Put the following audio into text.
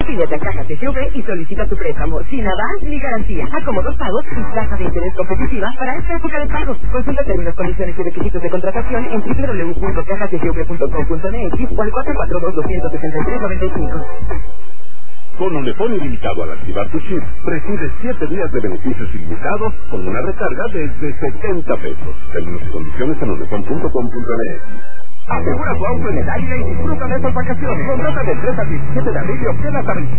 Afíliate a Caja TGV y solicita tu préstamo sin avance ni garantía. A cómodos pagos y tasa de interés competitiva para esta época de pago. Consulta términos, condiciones y requisitos de contratación en www.cajatgv.com.mx o al 442-263-95. Con Unifón ilimitado al activar tu chip, recibes 7 días de beneficios ilimitados con una recarga desde 70 pesos. Términos y condiciones en unifón.com.mx. Asegura tu auto en el aire y disfruta de estas vacaciones. Contrata del 3 al 17 de abril y obtén hasta